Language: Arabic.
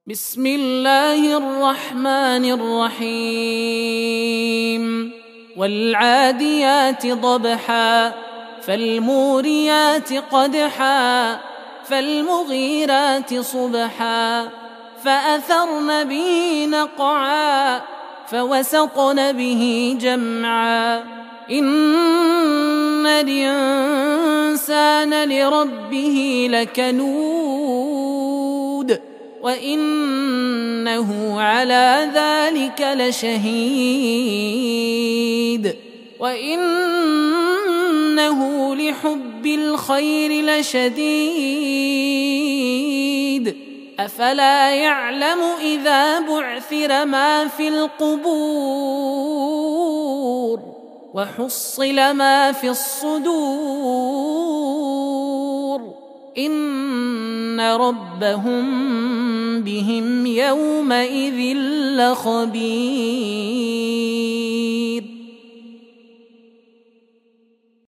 بسم الله الرحمن الرحيم والعاديات ضبحا فالموريات قدحا فالمغيرات صبحا فأثرن به نقعا فوسطن به جمعا إن الإنسان لربه لكنود وإنه على ذلك لشهيد وإنه لحب الخير لشديد أفلا يعلم إذا بعثر ما في القبور وحصل ما في الصدور إن ربهم بهم يومئذ لخبير.